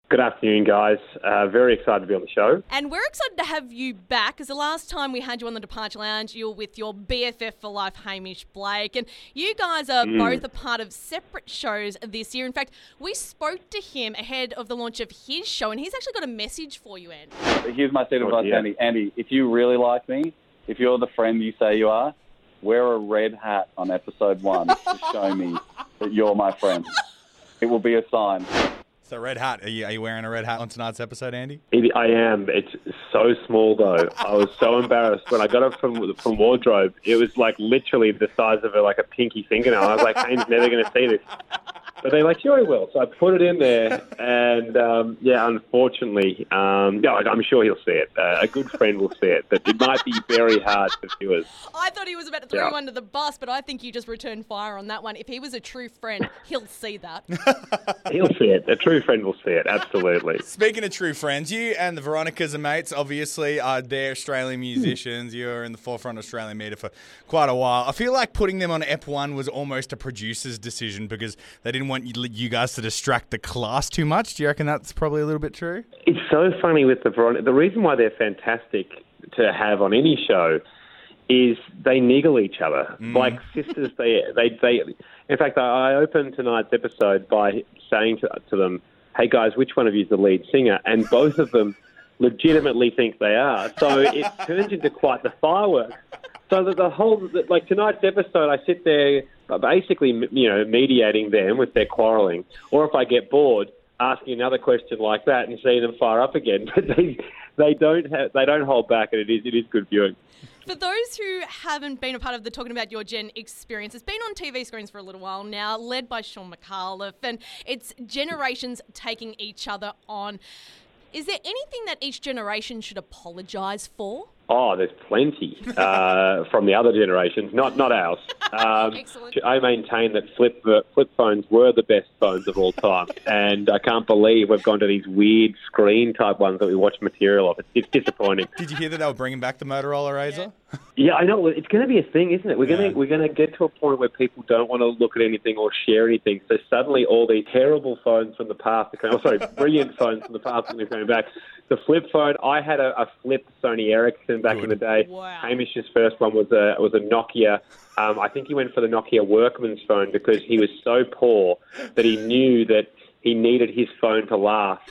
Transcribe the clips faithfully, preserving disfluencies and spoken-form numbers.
Good afternoon, guys. Uh, very excited to be on the show. And we're excited to have you back, because the last time we had you on the Departure Lounge, you were with your B F F for life, Hamish Blake. And you guys are mm. both a part of separate shows this year. In fact, we spoke to him ahead of the launch of his show, and he's actually got a message for you, Andy. Here's my set of advice, yeah. Andy. Andy, if you really like me, if you're the friend you say you are, wear a red hat on episode one to show me that you're my friend. It will be a sign. So red hat, are you, are you wearing a red hat on tonight's episode, Andy? It, I am. It's so small, though. I was so embarrassed when I got it from from wardrobe. It was like literally the size of a, like a pinky fingernail. I was like, Kane's never going to see this. But they're like, sure, he will. So I put it in there, and um, yeah, unfortunately, um, yeah, I'm sure he'll see it. Uh, a good friend will see it, but it might be very hard for viewers. I thought he was about to throw Yeah. you under the bus, but I think you just returned fire on that one. If he was a true friend, he'll see that. He'll see it. A true friend will see it, absolutely. Speaking of true friends, you and the Veronicas are mates, obviously. Uh, they're Australian musicians. You're in the forefront of Australian media for quite a while. I feel like putting them on Ep one was almost a producer's decision because they didn't want you, you guys to distract the class too much. Do you reckon that's probably a little bit true? It's so funny with the Veronica. The reason why they're fantastic to have on any show is they niggle each other Mm. like sisters. They, they, they. In fact, I opened tonight's episode by saying to, to them, "Hey guys, which one of you is the lead singer?" And both of them legitimately think they are. So it turns into quite the fireworks. So that the whole, like tonight's episode, I sit there basically, you know, mediating them with their quarrelling, or if I get bored, asking another question like that and seeing them fire up again. But they, they don't have, they don't hold back, and it is, it is good viewing. For those who haven't been a part of the Talking About Your Gen experience, it's been on T V screens for a little while now, led by Sean McAuliffe, and it's generations taking each other on. Is there anything that each generation should apologise for? Oh, there's plenty uh, from the other generations, not not ours. Um, Excellent. I maintain that flip flip phones were the best phones of all time, and I can't believe we've gone to these weird screen type ones that we watch material of. It's, it's disappointing. Did you hear that they were bringing back the Motorola Razr? Yeah, I know. It's going to be a thing, isn't it? We're Yeah. going to we're going to get to a point where people don't want to look at anything or share anything. So suddenly, all these terrible phones from the past are coming. Oh, sorry, brilliant phones from the past are coming back. The flip phone. I had a, a flip Sony Ericsson back Good. in the day. Wow. Hamish's first one was a was a Nokia. Um, I think he went for the Nokia Workman's phone because he was so poor that he knew that he needed his phone to last.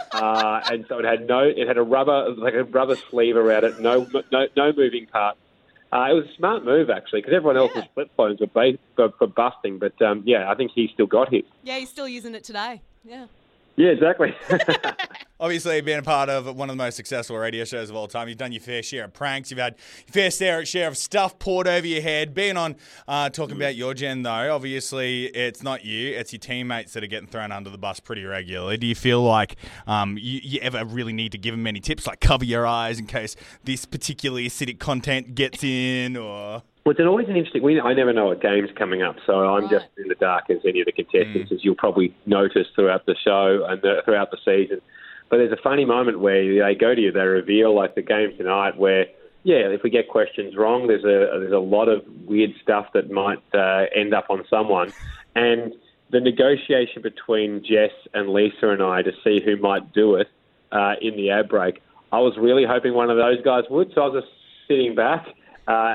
Uh, and so it had no, it had a rubber, like a rubber sleeve around it, no, no, no moving parts. Uh, it was a smart move, actually, because everyone else's flip phones were, ba- were, were busting. But, um, yeah, I think he still got his. Yeah, he's still using it today. Yeah. Yeah, exactly. Obviously, being a part of one of the most successful radio shows of all time, you've done your fair share of pranks. You've had your fair share share of stuff poured over your head. Being on uh, Talking About Your Gen, though, obviously it's not you. It's your teammates that are getting thrown under the bus pretty regularly. Do you feel like um, you, you ever really need to give them any tips, like cover your eyes in case this particularly acidic content gets in, or... Well, it's always an interesting... We, I never know what game's coming up, so I'm Right. just in the dark as any of the contestants, mm. as you'll probably notice throughout the show and the, throughout the season. But there's a funny moment where they go to you, they reveal, like the game tonight, where, yeah, if we get questions wrong, there's a there's a lot of weird stuff that might uh, end up on someone. And the negotiation between Jess and Lisa and I to see who might do it uh, in the ad break, I was really hoping one of those guys would, so I was just sitting back uh,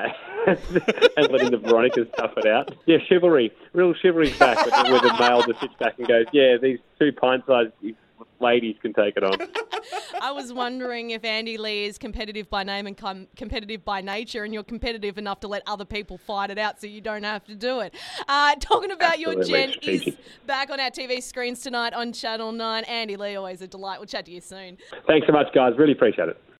and letting the Veronicas tough it out. Yeah, chivalry. Real chivalry's back with, with a male that sits back and goes, yeah, these two pint-sized ladies can take it on. I was wondering if Andy Lee is competitive by name and com- competitive by nature, and you're competitive enough to let other people fight it out so you don't have to do it. Uh, talking about Your Gen is back on our T V screens tonight on Channel nine. Andy Lee, always a delight. We'll chat to you soon. Thanks so much, guys. Really appreciate it.